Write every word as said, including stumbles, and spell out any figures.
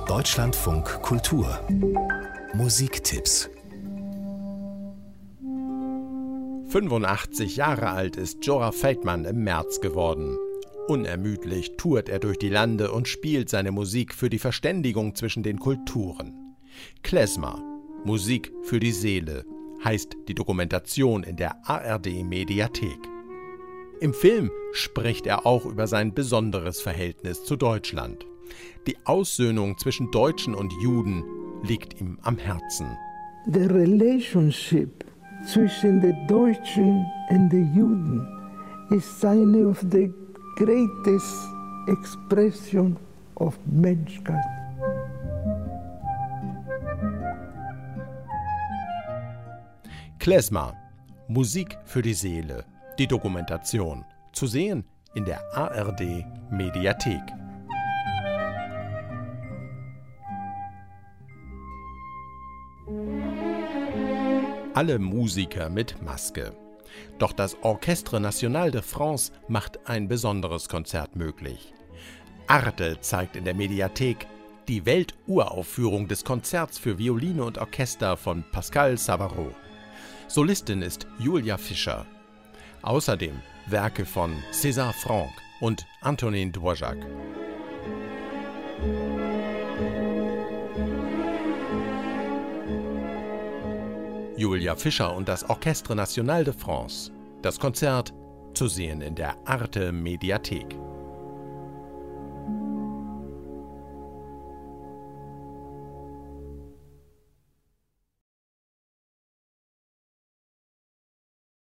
Deutschlandfunk Kultur Musiktipps. fünfundachtzig Jahre alt ist Jorah Feldman im März geworden. Unermüdlich tourt er durch die Lande und spielt seine Musik für die Verständigung zwischen den Kulturen. Klezmer, Musik für die Seele, heißt die Dokumentation in der A R D-Mediathek. Im Film spricht er auch über sein besonderes Verhältnis zu Deutschland. Die Aussöhnung zwischen Deutschen und Juden liegt ihm am Herzen. The relationship zwischen den Deutschen und den Juden ist eine of the greatest expression of Menschheit. Klezmer, Musik für die Seele, die Dokumentation, zu sehen in der A R D-Mediathek. Alle Musiker mit Maske. Doch das Orchestre National de France macht ein besonderes Konzert möglich. Arte zeigt in der Mediathek die Welturaufführung des Konzerts für Violine und Orchester von Pascal Savareau. Solistin ist Julia Fischer. Außerdem Werke von César Franck und Antonin Dvořák. Julia Fischer und das Orchestre National de France. Das Konzert zu sehen in der Arte Mediathek.